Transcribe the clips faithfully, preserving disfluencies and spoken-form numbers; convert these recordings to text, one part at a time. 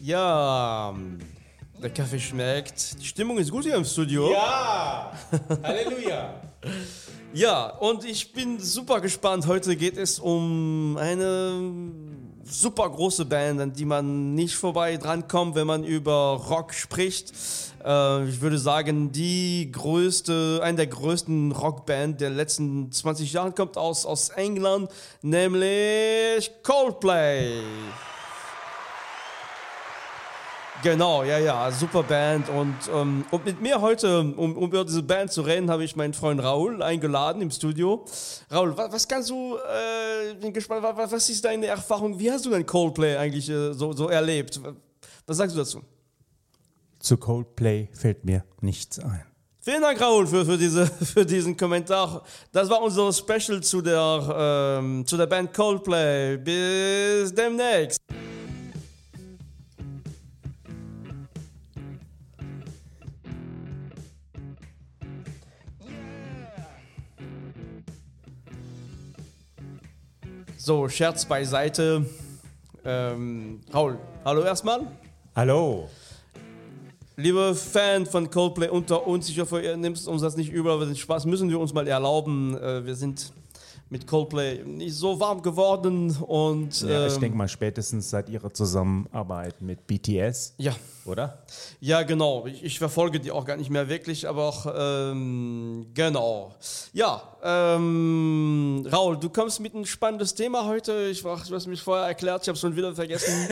Ja, der Kaffee schmeckt. Die Stimmung ist gut hier im Studio. Ja, Halleluja. Ja, und ich bin super gespannt. Heute geht es um eine super große Band, an die man nicht vorbei drankommt, wenn man über Rock spricht. Äh, ich würde sagen, die größte, eine der größten Rockband der letzten zwanzig Jahre kommt aus, aus England, nämlich Coldplay. Genau, ja, ja, super Band. Und, ähm, und mit mir heute, um, um über diese Band zu reden, habe ich meinen Freund Raul eingeladen im Studio. Raul, was, was kannst du, äh, bin gespannt, was, was ist deine Erfahrung? Wie hast du denn Coldplay eigentlich äh, so, so erlebt? Was sagst du dazu? Zu Coldplay fällt mir nichts ein. Vielen Dank, Raul, für, für, diese, für diesen Kommentar. Das war unser Special zu der, ähm, zu der Band Coldplay. Bis demnächst. So, Scherz beiseite. Ähm, Raul, hallo erstmal. Hallo. Liebe Fan von Coldplay unter uns, ich hoffe, ihr nehmt uns das nicht übel, aber den Spaß müssen wir uns mal erlauben. Äh, wir sind mit Coldplay nicht so warm geworden und... Ja, ich ähm, denke mal spätestens seit ihrer Zusammenarbeit mit B T S, ja. oder? Ja, genau. Ich, ich verfolge die auch gar nicht mehr wirklich, aber auch, ähm, genau. Ja, ähm, Raul, du kommst mit einem spannendes Thema heute. Ich, du hast mich vorher erklärt, ich habe es schon wieder vergessen.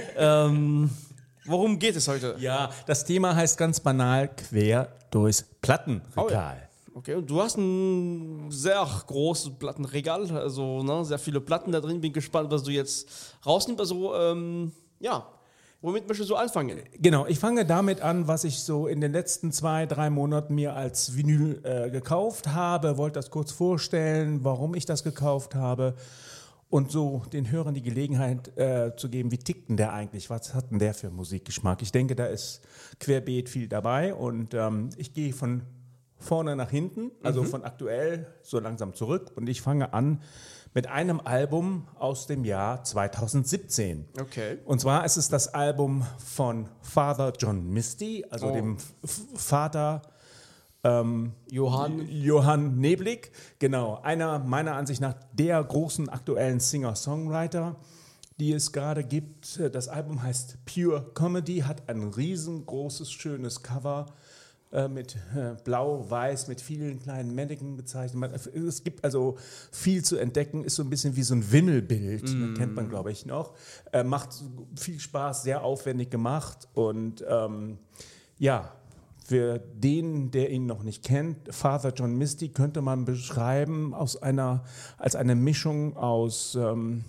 ähm, worum geht es heute? Ja, das Thema heißt ganz banal quer durchs Plattenregal. Oh ja. Okay, und du hast ein sehr großes Plattenregal, also ne, sehr viele Platten da drin. Bin gespannt, was du jetzt rausnimmst. Also, ähm, ja, womit möchtest du anfangen? Genau, ich fange damit an, was ich so in den letzten zwei, drei Monaten mir als Vinyl äh, gekauft habe. Wollte das kurz vorstellen, warum ich das gekauft habe. Und so den Hörern die Gelegenheit äh, zu geben, wie tickt denn der eigentlich? Was hat denn der für Musikgeschmack? Ich denke, da ist querbeet viel dabei. Und ähm, ich gehe von vorne nach hinten, also mhm. von aktuell so langsam zurück. Und ich fange an mit einem Album aus dem Jahr zweitausendsiebzehn. Okay. Und zwar ist es das Album von Father John Misty, also oh. dem F- Vater ähm, Johann. Johann Neblig. Genau, einer meiner Ansicht nach der großen aktuellen Singer-Songwriter, die es gerade gibt. Das Album heißt Pure Comedy, hat ein riesengroßes, schönes Cover mit äh, blau-weiß, mit vielen kleinen Männchen gezeichnet. Es gibt also viel zu entdecken, ist so ein bisschen wie so ein Wimmelbild, mm. kennt man, glaube ich, noch. Äh, macht viel Spaß, sehr aufwendig gemacht und ähm, ja, für den, der ihn noch nicht kennt, Father John Misty könnte man beschreiben aus einer, als eine Mischung aus ähm,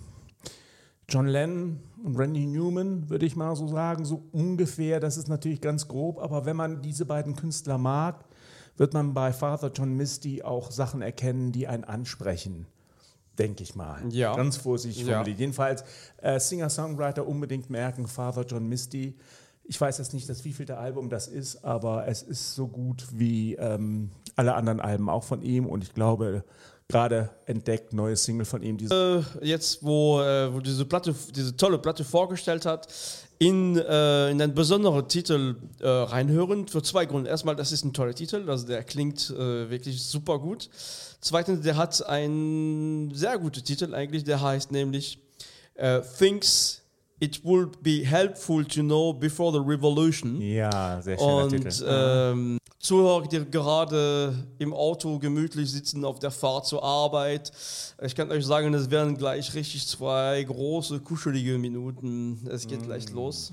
John Lennon und Randy Newman, würde ich mal so sagen, so ungefähr. Das ist natürlich ganz grob, aber wenn man diese beiden Künstler mag, wird man bei Father John Misty auch Sachen erkennen, die einen ansprechen, denke ich mal. Ja. Ganz vorsichtig formuliert. Ja. Jedenfalls äh, Singer-Songwriter unbedingt merken, Father John Misty. Ich weiß jetzt nicht, das wievielte Album das ist, aber es ist so gut wie ähm, alle anderen Alben auch von ihm und ich glaube, gerade entdeckt, neue Single von ihm. Diese äh, jetzt, wo, äh, wo diese Platte, diese tolle Platte vorgestellt hat, in, äh, in einen besonderen Titel äh, reinhören. Für zwei Gründe. Erstmal, das ist ein toller Titel, also der klingt äh, wirklich super gut. Zweitens, der hat einen sehr guten Titel eigentlich, der heißt nämlich äh, Things It Would Be Helpful to Know Before the Revolution. Ja, sehr schöner Und, Titel. Ähm, Zuhörer, die gerade im Auto gemütlich sitzen auf der Fahrt zur Arbeit. Ich kann euch sagen, es werden gleich richtig zwei große, kuschelige Minuten. Es geht mm. gleich los.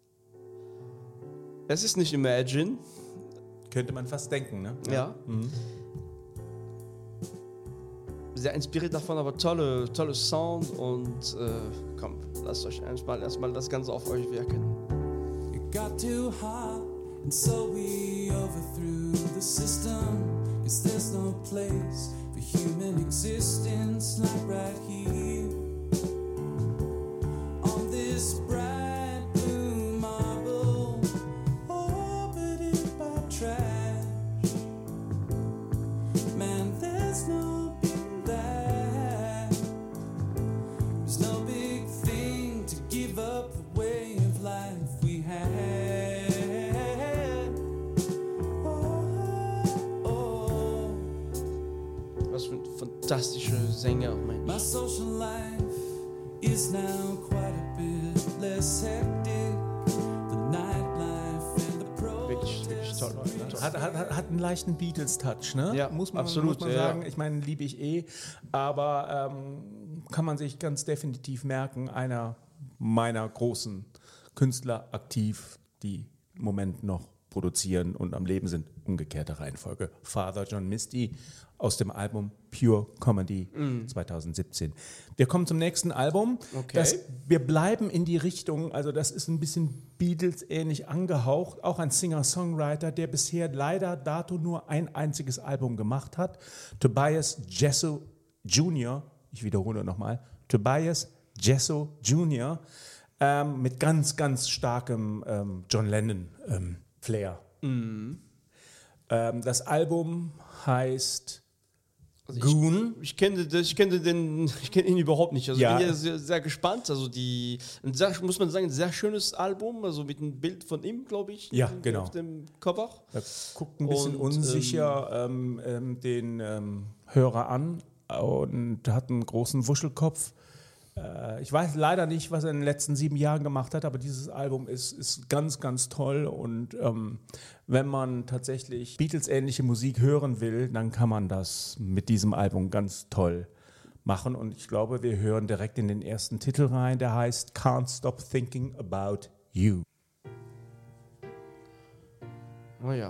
Es ist nicht Imagine. Könnte man fast denken, ne? Ja. ja. Mhm. Sehr inspiriert davon, aber tolle, tolle Sound und äh, komm, lasst euch erstmal erstmal das Ganze auf euch wirken. It got too hot and so we overthrew the system, 'cause there's no place for human existence like right here on this bright blue marble orbited by trash. Man, there's no There's no big thing to give up the way of life we fantastische Sänger, My Mensch. social life is now quite a bit less hectic. The nightlife and the Wirklich, wirklich protests. toll. toll. Hat, hat, hat hat einen leichten Beatles-Touch, ne? Ja, muss man, absolut, muss man ja, sagen. ja. Ich meine, liebe ich eh. Aber ähm, kann man sich ganz definitiv merken, einer meiner großen Künstler aktiv, die im Moment noch produzieren und am Leben sind. Umgekehrte Reihenfolge. Father John Misty aus dem Album Pure Comedy Mm. zwanzig siebzehn. Wir kommen zum nächsten Album. Okay. Das, wir bleiben in die Richtung, also das ist ein bisschen Beatles-ähnlich angehaucht. Auch ein Singer-Songwriter, der bisher leider dato nur ein einziges Album gemacht hat. Tobias Jesso Junior, ich wiederhole nochmal, Tobias Jesso Junior Ähm, mit ganz, ganz starkem ähm, John Lennon-Flair. Mhm. Ähm, das Album heißt Also Goon. Ich, ich kenne das- ich kenne den, ich kenne ihn überhaupt nicht. Also Ja. ich bin ja sehr, sehr gespannt. Also die, ein sehr, muss man sagen, ein sehr schönes Album. Also mit einem Bild von ihm, glaube ich. Ja, auf genau. dem Cover. Er guckt ein bisschen Und, unsicher ähm, ähm, den ähm, Hörer an und hat einen großen Wuschelkopf. Äh, ich weiß leider nicht, was er in den letzten sieben Jahren gemacht hat, aber dieses Album ist, ist ganz, ganz toll. Und ähm, wenn man tatsächlich Beatles-ähnliche Musik hören will, dann kann man das mit diesem Album ganz toll machen. Und ich glaube, wir hören direkt in den ersten Titel rein, der heißt Can't Stop Thinking About You. Oh ja.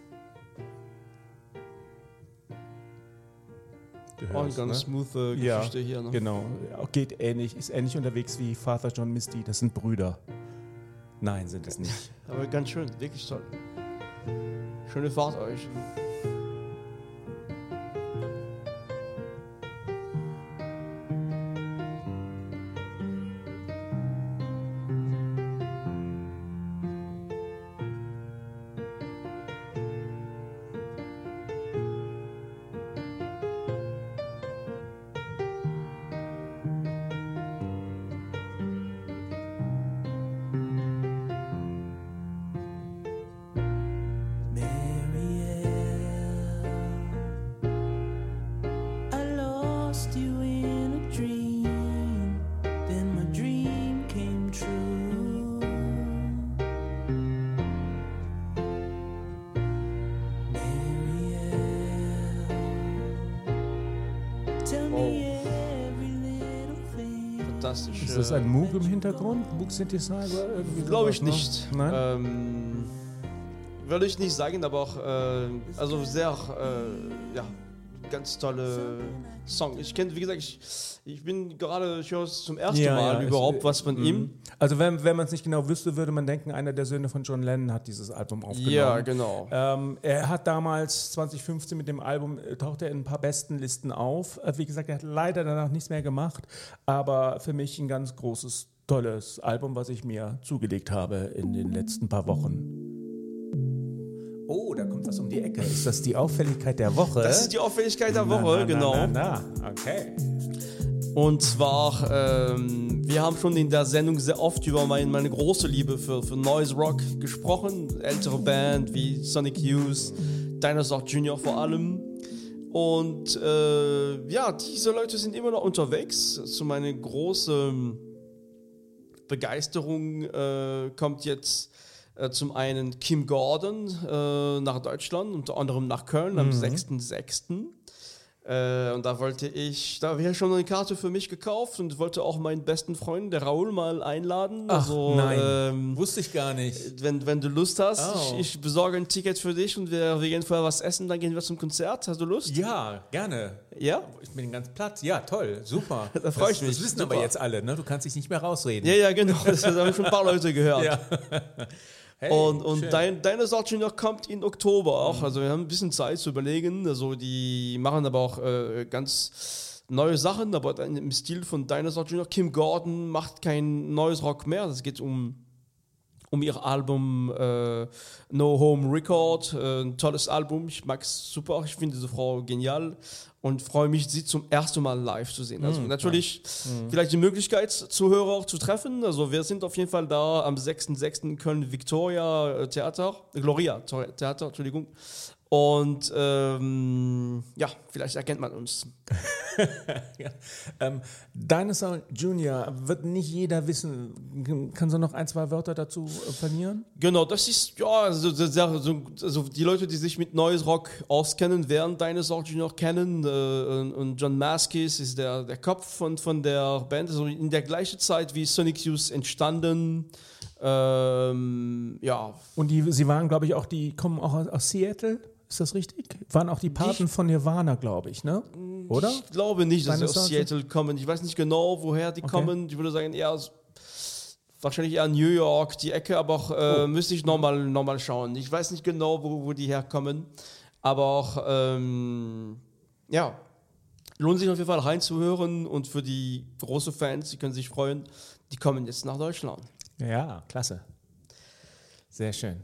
Du Auch eine hörst, ganz ne? smooth äh, Ja, Geschichte hier. Ne? genau. Ja, geht ähnlich, ist ähnlich unterwegs wie Father John Misty. Das sind Brüder. Nein, sind es nicht. Aber ganz schön, wirklich toll. Schöne Fahrt euch. I lost you in a dream, then my dream came true. Marielle, tell me every little thing. Fantastisch. Ist das ein Moog im Hintergrund? Moog Synthesizer? Irgendwie Glaube ich sowas, ne? nicht. Nein? Ähm, würde ich nicht sagen, aber auch äh, also sehr, äh, ja, ganz tolle Song. Ich kenne, wie gesagt, ich, ich bin gerade, ich höre es zum ersten Ja, Mal ja, überhaupt es- was von Mhm. ihm. Also wenn, wenn man es nicht genau wüsste, würde man denken, einer der Söhne von John Lennon hat dieses Album aufgenommen. Ja, genau. Ähm, er hat damals zwanzig fünfzehn mit dem Album, äh, tauchte er in ein paar besten Listen auf. Äh, wie gesagt, er hat leider danach nichts mehr gemacht, aber für mich ein ganz großes, tolles Album, was ich mir zugelegt habe in den letzten paar Wochen. Oh, da kommt was um die Ecke. Ist das die Auffälligkeit der Woche? Das ist die Auffälligkeit der Woche, Na, na, genau. Na, na, na. Okay. Und zwar, ähm, wir haben schon in der Sendung sehr oft über mein, meine große Liebe für, für Noise Rock gesprochen. Ältere Band wie Sonic Youth, Dinosaur Junior vor allem. Und äh, ja, diese Leute sind immer noch unterwegs. Zu meiner großen Begeisterung äh, kommt jetzt äh, zum einen Kim Gordon äh, nach Deutschland, unter anderem nach Köln am sechsten sechsten Äh, und da wollte ich, da habe ich schon eine Karte für mich gekauft und wollte auch meinen besten Freund, der Raoul, mal einladen. Ach, also, nein. Ähm, Wusste ich gar nicht. wenn, wenn du Lust hast, Oh. ich, ich besorge ein Ticket für dich und wir, wir gehen vorher was essen, dann gehen wir zum Konzert. Hast du Lust? Ja, gerne. Ja? Ich bin ganz platt. Ja, toll, super. Da freu ich das, mich. Das wissen Super. aber jetzt alle, ne? Du kannst dich nicht mehr rausreden. Ja, ja, genau. Das haben schon ein paar Leute gehört. Ja. Hey, Und, und schön. dein, deine Sorte noch kommt in Oktober auch. Also wir haben ein bisschen Zeit zu überlegen. Also die machen aber auch äh, ganz neue Sachen, aber dann im Stil von Dinosaur Junior. Kim Gordon macht kein neues Rock mehr. Es geht um, um ihr Album äh, No Home Record. Äh, ein tolles Album. Ich mag es super. Ich finde diese Frau genial und freue mich, sie zum ersten Mal live zu sehen. Also Mhm, natürlich vielleicht die Möglichkeit, Zuhörer auch zu treffen. Also wir sind auf jeden Fall da am sechsten sechsten Köln Victoria Theater, Gloria Theater, Entschuldigung. Und ähm, ja, vielleicht erkennt man uns. ja. ähm, Dinosaur Junior wird nicht jeder wissen. Kannst du noch ein, zwei Wörter dazu äh, verlieren? Genau, das ist, ja, also, also, also die Leute, die sich mit Noise Rock auskennen, werden Dinosaur Junior kennen. Äh, und, und John Maskis ist der, der Kopf von, von der Band. Also in der gleichen Zeit wie Sonic Youth entstanden. Ähm, ja. Und die, sie waren, glaube ich, auch, die kommen auch aus, aus Seattle. Ist das richtig? Waren auch die Paten von Nirvana, glaube ich, ne? Oder? Ich glaube nicht, dass sie Dinosaur aus Seattle kommen. Ich weiß nicht genau, woher die Okay. kommen. Ich würde sagen, eher aus, wahrscheinlich eher New York, die Ecke, aber auch, äh, Oh. müsste ich nochmal noch mal schauen. Ich weiß nicht genau, wo, wo die herkommen, aber auch, ähm, ja, lohnt sich auf jeden Fall reinzuhören und für die großen Fans, die können sich freuen, die kommen jetzt nach Deutschland. Ja, klasse. Sehr schön.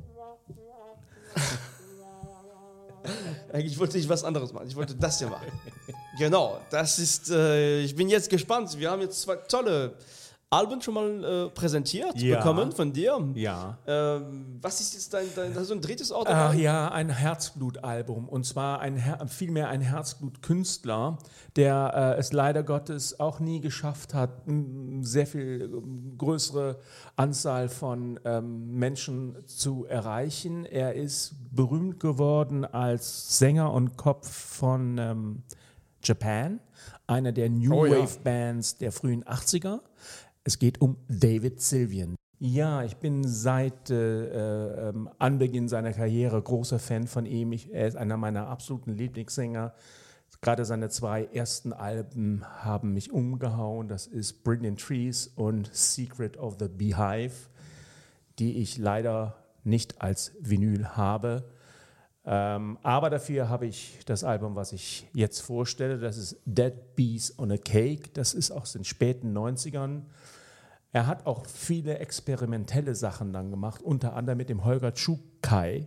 Eigentlich wollte ich was anderes machen. Ich wollte das hier machen. Genau, das ist, äh, ich bin jetzt gespannt. Wir haben jetzt zwei tolle Alben schon mal äh, präsentiert Ja. bekommen von dir. Ja. Ähm, was ist jetzt dein, dein hast du ein drittes Auto? Ach ja, ein Herzblutalbum. Und zwar ein Her- vielmehr ein Herzblutkünstler, der äh, es leider Gottes auch nie geschafft hat, m, sehr viel ähm, größere Anzahl von ähm, Menschen zu erreichen. Er ist berühmt geworden als Sänger und Kopf von ähm, Japan, einer der New Oh ja. Wave Bands der frühen achtziger. Es geht um David Sylvian. Ja, ich bin seit äh, äh, Anbeginn seiner Karriere großer Fan von ihm. Ich, er ist einer meiner absoluten Lieblingssänger. Gerade seine zwei ersten Alben haben mich umgehauen. Das ist Brilliant Trees und Secret of the Beehive, die ich leider nicht als Vinyl habe. Ähm, aber dafür habe ich das Album, was ich jetzt vorstelle. Das ist Dead Bees on a Cake. Das ist aus den späten neunzigern. Er hat auch viele experimentelle Sachen dann gemacht, unter anderem mit dem Holger Tschukai,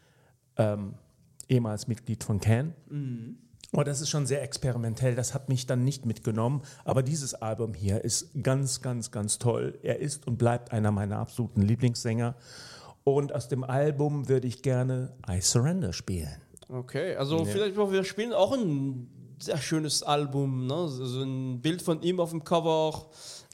ähm, ehemals Mitglied von Can. Mhm. Und das ist schon sehr experimentell, das hat mich dann nicht mitgenommen. Aber dieses Album hier ist ganz, ganz, ganz toll. Er ist und bleibt einer meiner absoluten Lieblingssänger. Und aus dem Album würde ich gerne I Surrender spielen. Okay, also Ja. vielleicht wir spielen auch ein sehr schönes Album, ne? So ein Bild von ihm auf dem Cover.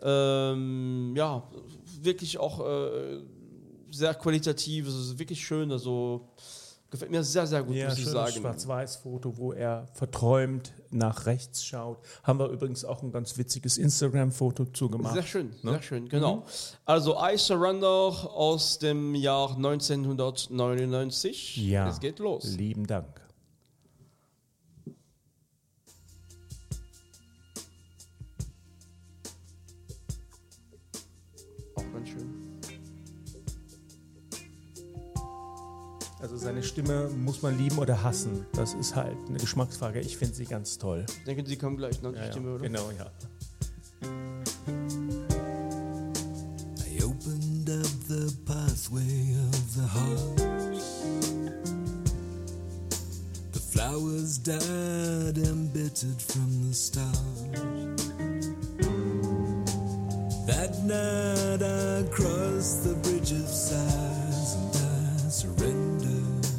Ähm, ja, wirklich auch äh, sehr qualitativ, also wirklich schön, also gefällt mir sehr, sehr gut, Ja, muss ich schönes sagen. Schwarz-Weiß-Foto, wo er verträumt nach rechts schaut. Haben wir übrigens auch ein ganz witziges Instagram-Foto zugemacht. Sehr schön, Ne? sehr schön, genau. Also I Surrender aus dem Jahr neunzehnhundertneunundneunzig. Ja, Es geht los. lieben Dank. Auch ganz schön. Also seine Stimme muss man lieben oder hassen. Das ist halt eine Geschmacksfrage. Ich finde sie ganz toll. Ich denke, die kommen gleich, ne? Die Ja, ja, Stimme, oder? genau, ja. I opened up the pathway of the heart. The flowers died embittered from the start. That night I crossed the bridge of sighs and I surrendered.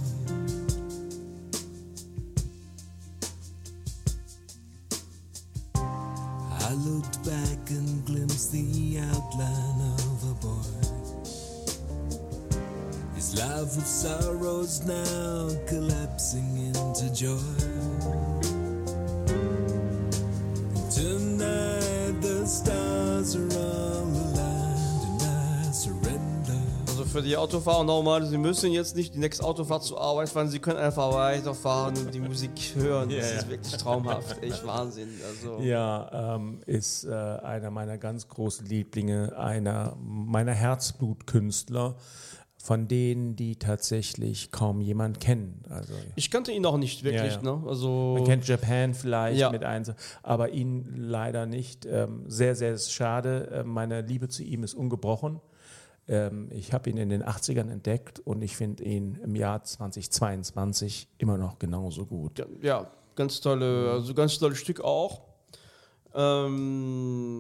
I looked back and glimpsed the outline of a boy. His life of sorrows now collapsing into joy. And tonight the stars are all aligned and I surrender. Also für die Autofahrer nochmal, sie müssen jetzt nicht die nächste Autofahrt zur Arbeit fahren, sie können einfach weiterfahren und die Musik hören. Das Ja, ist ja. wirklich traumhaft, echt Wahnsinn. Also Ja, ähm, ist äh, einer meiner ganz großen Lieblinge, einer meiner Herzblutkünstler, von denen, die tatsächlich kaum jemand kennen. Also ich kannte ihn auch nicht wirklich, Ja, ja. ne? Also man kennt Japan vielleicht Ja. mit eins, aber ihn leider nicht. Ähm, sehr, sehr schade. Ähm, meine Liebe zu ihm ist ungebrochen. Ähm, ich habe ihn in den achtzigern entdeckt und ich finde ihn im Jahr zweitausendzweiundzwanzig immer noch genauso gut. ja, ja, ganz tolle, also ganz tolles Stück auch. Ähm,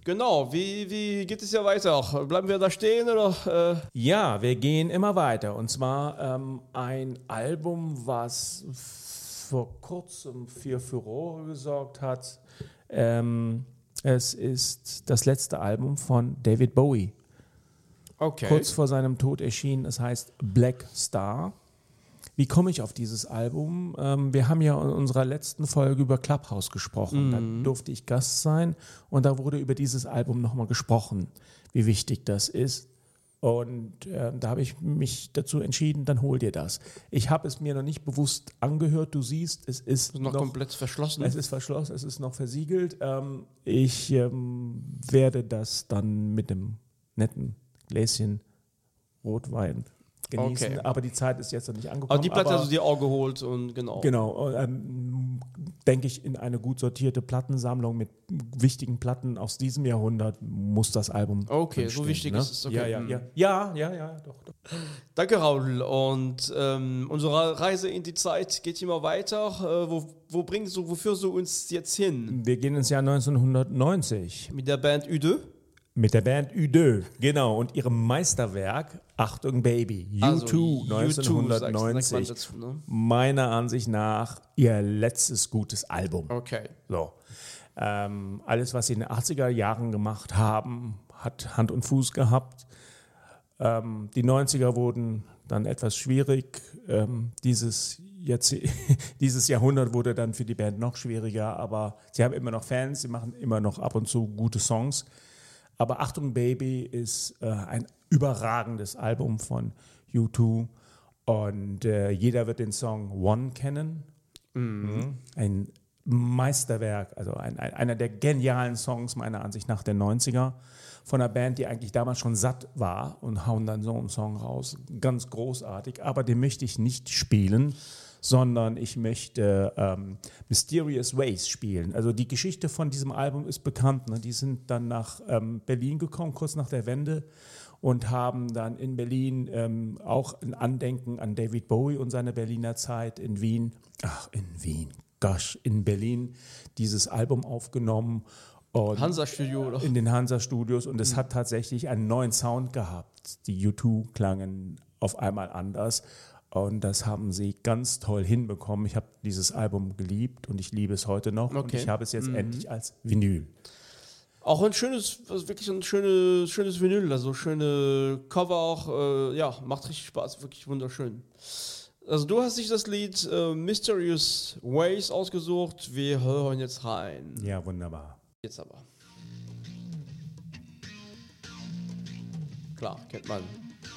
Genau, wie, wie geht es ja weiter? Bleiben wir da stehen oder? Äh? Ja, wir gehen immer weiter. Und zwar ähm, ein Album, was vor kurzem für Furore gesorgt hat. Ähm, es ist das letzte Album von David Bowie. Okay. Kurz vor seinem Tod erschienen. Es heißt Black Star. Wie komme ich auf dieses Album? Ähm, wir haben ja in unserer letzten Folge über Clubhouse gesprochen. Mhm. Da durfte ich Gast sein und da wurde über dieses Album nochmal gesprochen, wie wichtig das ist. Und äh, da habe ich mich dazu entschieden, dann hol dir das. Ich habe es mir noch nicht bewusst angehört. Du siehst, es ist noch, noch komplett verschlossen. Es ist verschlossen, es ist noch versiegelt. Ähm, ich ähm, werde das dann mit einem netten Gläschen Rotwein genießen, Okay. aber die Zeit ist jetzt noch nicht angekommen. Aber die Platte aber, hast du dir auch geholt und genau. Genau, ähm, denke ich, in eine gut sortierte Plattensammlung mit wichtigen Platten aus diesem Jahrhundert muss das Album Okay, drin so stehen, wichtig ne? ist es. Okay. Ja, ja, ja, ja, ja, ja, doch, doch. Danke, Raul. Und ähm, unsere Reise in die Zeit geht immer weiter. Äh, wo, wo bringst du, wo führst du uns jetzt hin? Wir gehen ins Jahr neunzehnhundertneunzig. Mit der Band Ü zwei? Mit der Band Ü zwei, genau, und ihrem Meisterwerk, Achtung Baby, U zwei, Also, U zwei neunzehnhundertneunzig, sagt man dazu, ne? meiner Ansicht nach ihr letztes gutes Album. Okay. So. Ähm, alles, was sie in den achtziger Jahren gemacht haben, hat Hand und Fuß gehabt. Ähm, die neunziger wurden dann etwas schwierig. Ähm, dieses, jetzt, dieses Jahrhundert wurde dann für die Band noch schwieriger, aber sie haben immer noch Fans, sie machen immer noch ab und zu gute Songs. Aber Achtung Baby ist äh, ein überragendes Album von U zwei und äh, jeder wird den Song One kennen. Mhm. Ein Meisterwerk, also ein, ein, einer der genialen Songs meiner Ansicht nach der neunziger von einer Band, die eigentlich damals schon satt war und hauen dann so einen Song raus. Ganz großartig, aber den möchte ich nicht spielen, sondern ich möchte ähm, Mysterious Ways spielen. Also die Geschichte von diesem Album ist bekannt. Ne? Die sind dann nach ähm, Berlin gekommen, kurz nach der Wende, und haben dann in Berlin ähm, auch ein Andenken an David Bowie und seine Berliner Zeit in Wien, ach in Wien, gosh, in Berlin dieses Album aufgenommen. Hansa-Studio, oder? In den Hansa-Studios, und es mhm. hat tatsächlich einen neuen Sound gehabt. Die U zwei klangen auf einmal anders. Und das haben sie ganz toll hinbekommen. Ich habe dieses Album geliebt und ich liebe es heute noch. Okay. Und ich habe es jetzt mhm. endlich als Vinyl. Auch ein schönes, also wirklich ein schönes, schönes Vinyl, also schöne Cover auch. Äh, ja, macht richtig Spaß, wirklich wunderschön. Also du hast dich das Lied äh, Mysterious Ways ausgesucht. Wir hören jetzt rein. Ja, wunderbar. Jetzt aber. Klar, kennt man.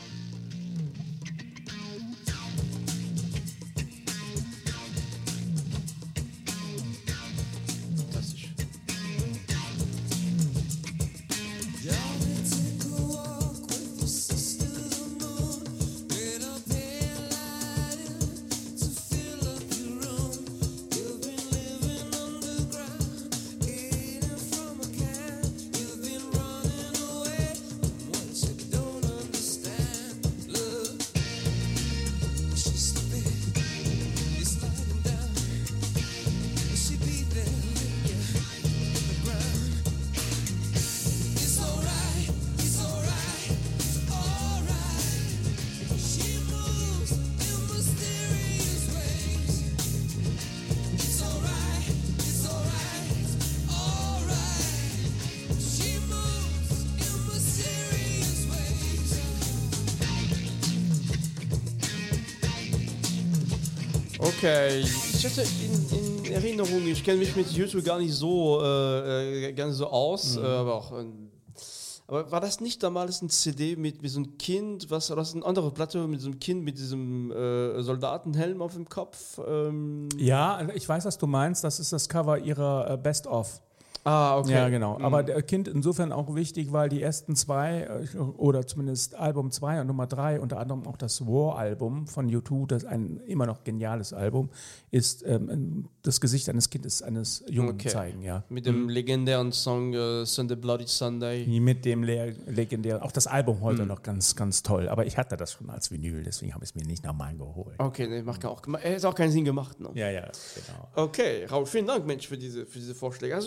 Okay, ich hatte in, in Erinnerung, ich kenne mich mit YouTube gar nicht so, äh, gar nicht so aus, mhm. äh, aber auch, äh, aber war das nicht damals ein C D mit, mit so einem Kind, was, oder das ist eine andere Platte mit so einem Kind mit diesem äh, Soldatenhelm auf dem Kopf? Ähm. Ja, ich weiß, was du meinst, das ist das Cover ihrer äh, Best-of. Ah, okay. Ja, genau. Mhm. Aber der Kind insofern auch wichtig, weil die ersten zwei, oder zumindest Album zwei und Nummer drei, unter anderem auch das War-Album von U zwei, das ein immer noch geniales Album, ist ähm, das Gesicht eines Kindes, eines Jungen okay. zeigen. Ja. Mit dem mhm. legendären Song uh, Sunday Bloody Sunday. Mit dem le- legendären, auch das Album heute mhm. noch ganz, ganz toll. Aber ich hatte das schon als Vinyl, deswegen habe ich es mir nicht nochmal geholt. Okay, nee, macht auch, er hat auch keinen Sinn gemacht. Ne? Ja, ja, genau. Okay, Raul, vielen Dank, Mensch, für diese, für diese Vorschläge. Hast du noch was?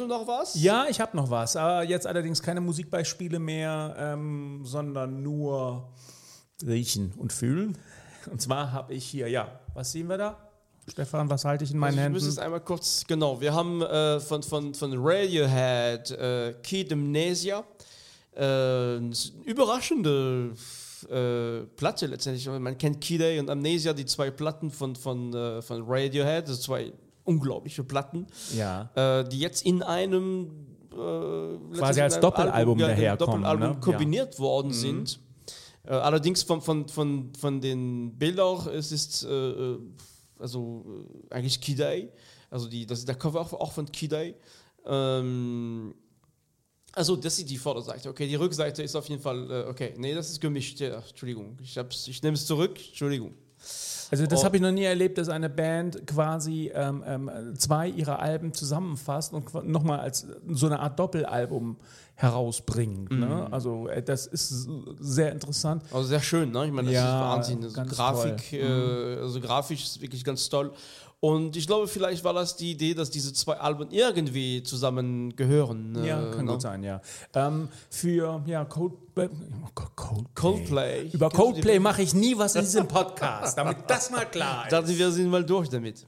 was? Ja, ich habe noch was. Aber jetzt allerdings keine Musikbeispiele mehr, ähm, sondern nur riechen und fühlen. Und zwar habe ich hier, ja, was sehen wir da? Stefan, was halte ich in meinen Also ich Händen? muss es einmal kurz, genau, wir haben äh, von, von, von Radiohead äh, Kid Amnesia, äh, eine überraschende äh, Platte letztendlich. Man kennt Kid A und Amnesia, die zwei Platten von, von, äh, von Radiohead, also zwei unglaubliche Platten, Ja. äh, die jetzt in einem äh, Quasi als in einem Doppelalbum Album, ja, daherkommen, Doppelalbum ne? kombiniert Ja. worden Mhm. sind. Äh, allerdings von, von, von, von den Bildern, es ist äh, also äh, eigentlich Kid A, also die, das ist der Cover auch, auch von Kid A. Ähm, also das ist die Vorderseite, okay, die Rückseite ist auf jeden Fall, äh, okay, nee, das ist gemischt, ja, Entschuldigung, ich, hab's, ich nehme es zurück, Entschuldigung. Also das Oh. habe ich noch nie erlebt, dass eine Band quasi ähm, ähm, zwei ihrer Alben zusammenfasst und qua- nochmal als so eine Art Doppelalbum herausbringt. Mhm. Ne? Also äh, das ist sehr interessant. Also sehr schön, ne? Ich meine, das Ja, ist Wahnsinn. Also ganz Grafik, toll. äh, also grafisch ist wirklich ganz toll. Und ich glaube, vielleicht war das die Idee, dass diese zwei Alben irgendwie zusammen gehören. Ja, äh, kann ne? gut sein, ja. Ähm, für ja, Coldplay, Coldplay. Coldplay. Über Kennst du die Coldplay Band? mache ich nie was in diesem Podcast, damit das mal klar ist. Dachte, wir sind mal durch damit.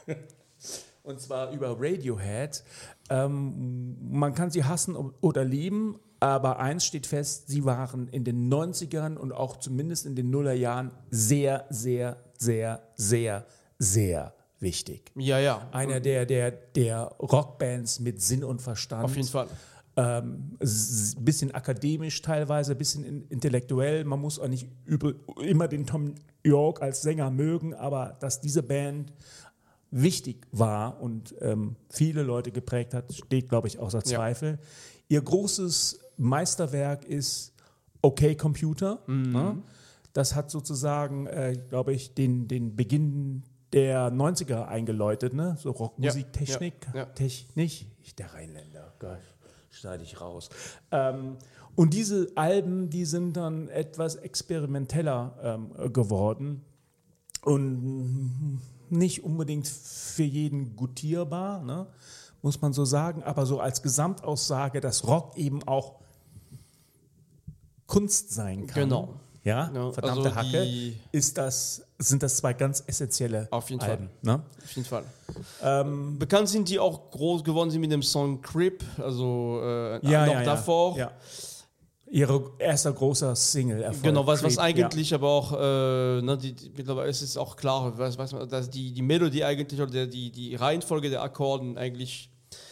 Und zwar über Radiohead. Ähm, man kann sie hassen oder lieben, aber eins steht fest, sie waren in den neunzigern und auch zumindest in den Nullerjahren sehr, sehr, sehr, sehr, sehr wichtig. Ja, ja. Einer der, der, der Rockbands mit Sinn und Verstand. Auf jeden Fall. Ähm, s- bisschen akademisch teilweise, bisschen in, intellektuell. Man muss auch nicht über, immer den Tom York als Sänger mögen, aber dass diese Band wichtig war und ähm, viele Leute geprägt hat, steht, glaube ich, außer Ja. Zweifel. Ihr großes Meisterwerk ist Okay Computer. Ne? Das hat sozusagen, äh, glaube ich, den, den Beginn der neunziger eingeläutet, ne? So Rockmusiktechnik. Ja, ja, ja. Technik, ich der Rheinländer, Gott, schneide ich raus. Ähm, und diese Alben, die sind dann etwas experimenteller ähm, geworden und nicht unbedingt für jeden gutierbar, ne? Muss man so sagen, aber so als Gesamtaussage, dass Rock eben auch Kunst sein kann. Genau. Ja, Ja, verdammte also Hacke, die- ist das, sind das zwei ganz essentielle Auf jeden Alben. Ne? Auf jeden Fall. Ähm, Bekannt sind die auch groß geworden sind mit dem Song Creep, also äh, ja, noch ja, davor. Ja. Ihre erster großer Single-Erfolg. Genau, was, was Creep, eigentlich aber auch, äh, ne, die, die, mittlerweile ist es auch klar, was, was, man- dass die, die Melodie eigentlich oder der, die, die Reihenfolge der Akkorden eigentlich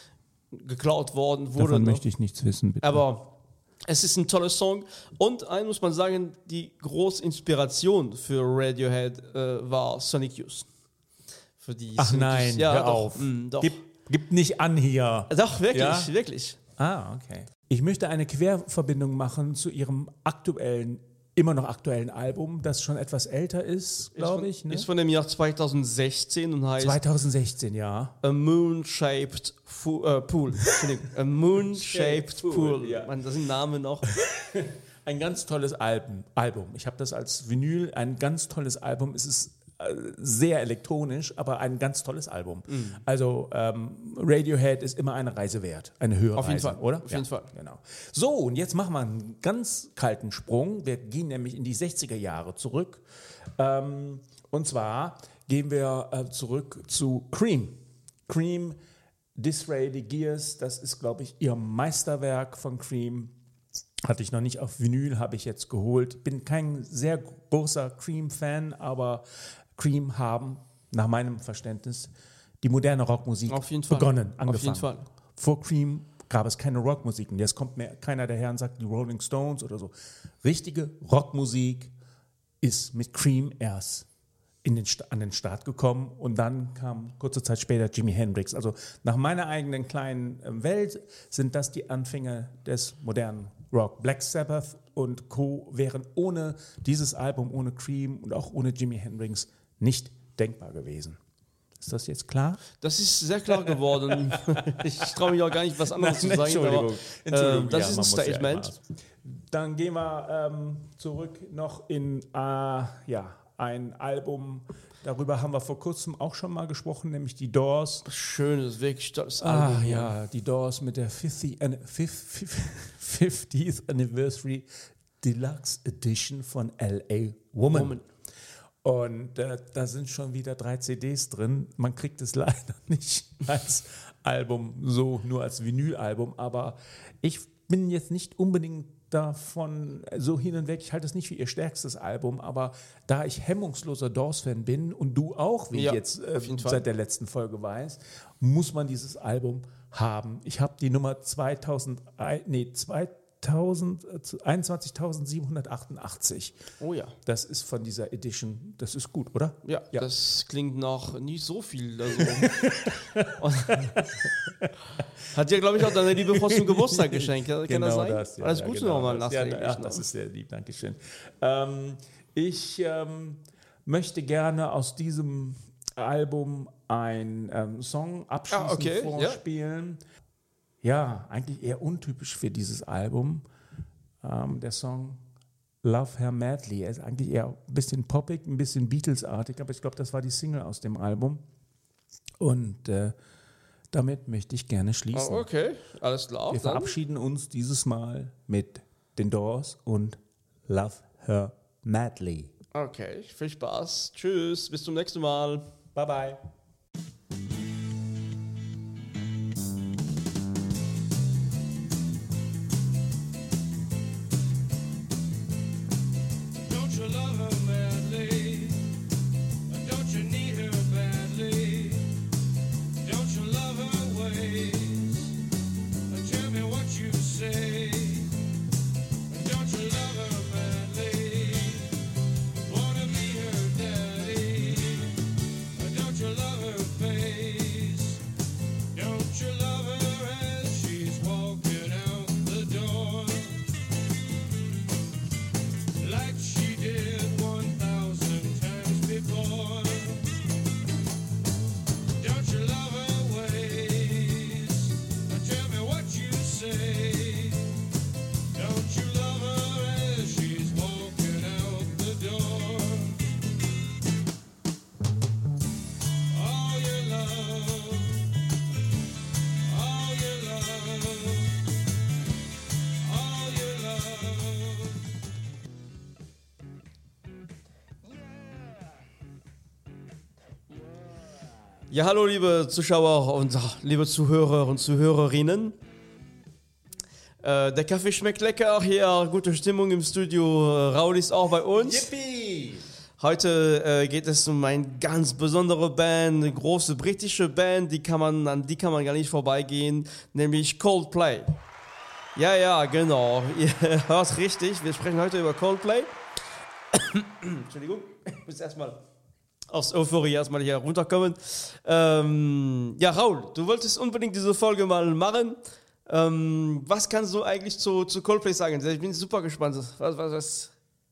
geklaut worden ja. wurde. Davon ne? möchte ich nichts wissen, bitte. Aber es ist ein toller Song und ein muss man sagen, die große Inspiration für Radiohead äh, war Sonic Youth. Für die Ach Sonic nein, Youth. Ja, hör doch, auf. mh, doch. Gib, gib nicht an hier. doch, wirklich, Ja? wirklich. Ah, okay. Ich möchte eine Querverbindung machen zu ihrem aktuellen, immer noch aktuellen Album, das schon etwas älter ist, glaube ich. Ne? Ist von dem Jahr zweitausendsechzehn und heißt zweitausendsechzehn, ja. A Moon-Shaped Fu- äh, Pool. Entschuldigung, A Moon-Shaped Pool, Pool. ja. Man, das sind Namen noch. Ein ganz tolles Album. Album. Ich habe das als Vinyl, ein ganz tolles Album. Es ist äh, sehr elektronisch, aber ein ganz tolles Album. Mhm. Also ähm, Radiohead ist immer eine Reise wert, eine Hörreise, Auf jeden Fall, oder? auf jeden Fall. Genau. So, und jetzt machen wir einen ganz kalten Sprung. Wir gehen nämlich in die sechziger Jahre zurück. Ähm, und zwar gehen wir äh, zurück zu Cream. Cream, Disraeli Gears, das ist, glaube ich, ihr Meisterwerk von Cream. Hatte ich noch nicht auf Vinyl, habe ich jetzt geholt. Bin kein sehr großer Cream-Fan, aber Cream haben, nach meinem Verständnis, die moderne Rockmusik Auf jeden Fall. begonnen, Auf angefangen. jeden Fall. Vor Cream gab es keine Rockmusik. Und jetzt kommt mir keiner daher und sagt, die Rolling Stones oder so. Richtige Rockmusik ist mit Cream erst in den, Sta- an den Start gekommen und dann kam kurze Zeit später Jimi Hendrix. Also nach meiner eigenen kleinen äh, Welt sind das die Anfänge des modernen Rock. Black Sabbath und Co. wären ohne dieses Album, ohne Cream und auch ohne Jimi Hendrix nicht denkbar gewesen. Ist das jetzt klar? Das ist sehr klar geworden. Ich traue mich auch gar nicht, was anderes zu sagen. Entschuldigung. Aber, Entschuldigung. ähm, das Ja, ist ein man muss ja Statement. immer- Dann gehen wir ähm, zurück noch in äh, ja, ein Album, darüber haben wir vor kurzem auch schon mal gesprochen, nämlich die Doors. Schönes, wirklich tolles Ah Album. ja, die Doors mit der fiftieth Anniversary Deluxe Edition von L A Woman. Woman. Und äh, da sind schon wieder drei C Ds drin. Man kriegt es leider nicht als Album, so nur als Vinylalbum. Aber ich bin jetzt nicht unbedingt davon so hin und weg. Ich halte es nicht für ihr stärkstes Album. Aber da ich hemmungsloser Doors-Fan bin und du auch, wie Ja, ich jetzt äh, auf jeden Fall. seit der letzten Folge weiß, muss man dieses Album haben. Ich habe die Nummer zweitausend, nee, einundzwanzigtausendsiebenhundertachtundachtzig. Oh ja. Das ist von dieser Edition, das ist gut, oder? Ja, Ja. das klingt nach nicht so viel. Also. Hat dir, glaube ich, auch deine liebe Frau zum Geburtstag geschenkt. Kann Genau das sein? das. Ja, Alles ja, Gute genau nochmal das. Ja, nachträglich. ach, das ist sehr lieb, danke schön. Ähm, ich ähm, möchte gerne aus diesem Album einen ähm, Song abschließend Ah, okay, vorspielen. Ja. ja, eigentlich eher untypisch für dieses Album. Ähm, der Song Love Her Madly. Er ist eigentlich eher ein bisschen poppig, ein bisschen Beatles-artig, aber ich glaube, das war die Single aus dem Album. Und äh, damit möchte ich gerne schließen. Oh, okay, alles klar. Wir Dann- verabschieden uns dieses Mal mit den Doors und Love Her Madly. Okay, viel Spaß. Tschüss, bis zum nächsten Mal. Bye bye. Don't you love her madly? Don't you need her badly? Don't you love her ways? Tell me what you say. Don't you love her madly? Wanna be her daddy? Don't you love her face? Don't you love her as she's walking out the door? Like she did one thousand times before. Don't you love her ways? Tell me what you say. Don't you love her as she's walking out the door? All your love, all your love, all your love. Ja, hallo liebe Zuschauer und ach, liebe Zuhörer und Zuhörerinnen. Äh, der Kaffee schmeckt lecker, hier gute Stimmung im Studio. Äh, Raul ist auch bei uns. Yippie! Heute äh, geht es um eine ganz besondere Band, eine große britische Band, die kann man, an die kann man gar nicht vorbeigehen, nämlich Coldplay. Ja, ja, genau. Ihr hört richtig, wir sprechen heute über Coldplay. Entschuldigung, ich muss erstmal aus Euphorie erstmal hier runterkommen. Ähm, ja, Raul, du wolltest unbedingt diese Folge mal machen. Ähm, was kannst du eigentlich zu, zu Coldplay sagen? Ich bin super gespannt. Was, was, was?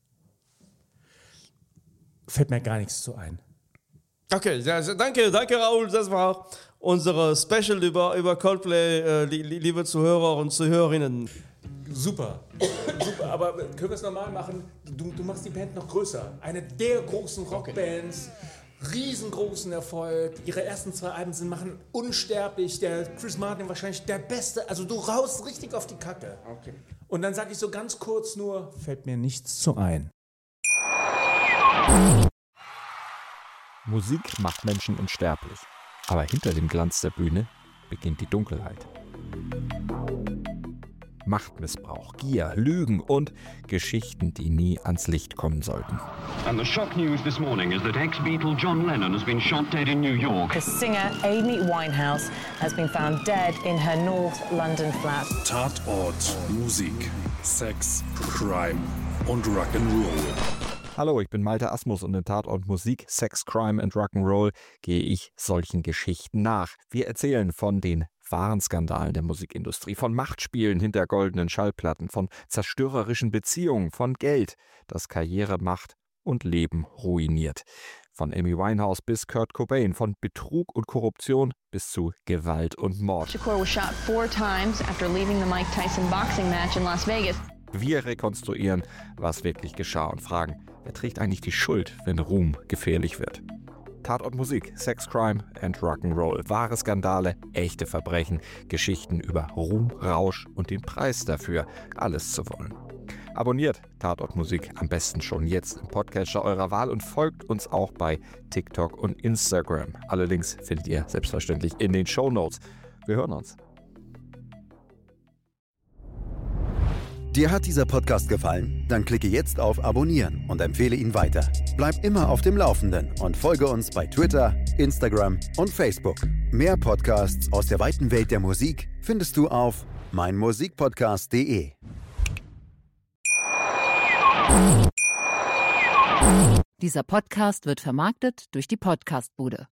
Fällt mir gar nichts zu ein. Okay, ja, danke, danke Raul. Das war unsere Special über, über Coldplay, äh, li, li, liebe Zuhörer und Zuhörerinnen. Super. Super, aber können wir es nochmal machen? Du, du machst die Band noch größer. Eine der großen Rockbands, riesengroßen Erfolg. Ihre ersten zwei Alben sind machen unsterblich. Der Chris Martin wahrscheinlich der Beste. Also du raust richtig auf die Kacke. Okay. Und dann sage ich so ganz kurz nur, fällt mir nichts zu ein. Musik macht Menschen unsterblich. Aber hinter dem Glanz der Bühne beginnt die Dunkelheit. Machtmissbrauch, Gier, Lügen und Geschichten, die nie ans Licht kommen sollten. And the shock news this morning is that ex-Beatle John Lennon has been shot dead in New York. The singer Amy Winehouse has been found dead in her North London flat. Tatort, Musik, Sex, Crime und Rock'n'Roll. Hallo, ich bin Malte Asmus und in Tatort Musik, Sex, Crime and Rock'n'Roll gehe ich solchen Geschichten nach. Wir erzählen von den wahren Skandalen der Musikindustrie, von Machtspielen hinter goldenen Schallplatten, von zerstörerischen Beziehungen, von Geld, das Karriere, Macht und Leben ruiniert. Von Amy Winehouse bis Kurt Cobain, von Betrug und Korruption bis zu Gewalt und Mord. Shakur was shot four times after leaving the Mike Tyson boxing match in Las Vegas. Wir rekonstruieren, was wirklich geschah und fragen, Wer trägt eigentlich die Schuld, wenn Ruhm gefährlich wird? Tatort Musik, Sex, Crime and Rock'n'Roll. Wahre Skandale, echte Verbrechen, Geschichten über Ruhm, Rausch und den Preis dafür, alles zu wollen. Abonniert Tatort Musik am besten schon jetzt im Podcatcher eurer Wahl und folgt uns auch bei TikTok und Instagram. Alle Links findet ihr selbstverständlich in den Shownotes. Wir hören uns. Dir hat dieser Podcast gefallen? Dann klicke jetzt auf Abonnieren und empfehle ihn weiter. Bleib immer auf dem Laufenden und folge uns bei Twitter, Instagram und Facebook. Mehr Podcasts aus der weiten Welt der Musik findest du auf meinmusikpodcast punkt de. Dieser Podcast wird vermarktet durch die Podcastbude.